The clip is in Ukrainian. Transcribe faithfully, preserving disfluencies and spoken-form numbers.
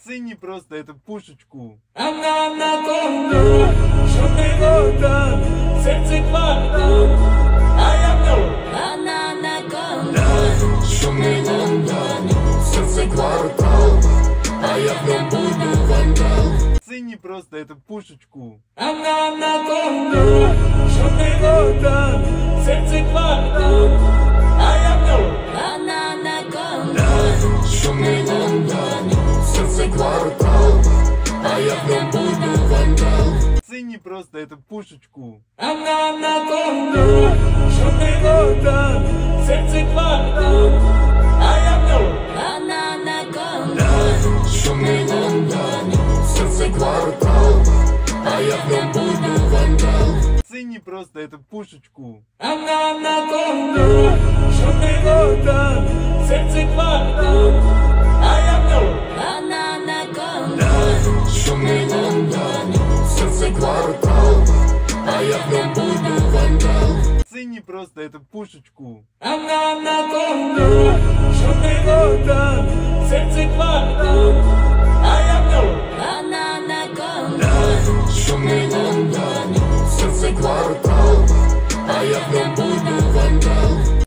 Цени просто эту пушечку. Анаконда, що ти вода, серце квартал, а я вдома. Анаконда, шумний Лондон, серце квартал, а я не буду вандал. Цени просто эту пушечку. Анаконда, що ти вода, серце квартал, а я вдома. Анаконда, шумний Лондон, серце квартал, а я не буду вандал. Цени просто эту пушечку. Анаконда, що ти вода, серце квартал, а я вдома. Анаконда, шумний Лондон, серце квартал, а я не буду вандал. Цени просто эту пушечку. Анаконда, що ти вода, серце квартал, а я вдома. Анаконда, шумний Лондон, серце квартал, а я не буду вандал. Цени просто эту пушечку. Анаконда, що ти вода, серце квартал, а я вдома. Анаконда, шумний Лондон, серце квартал, а я не буду вандал.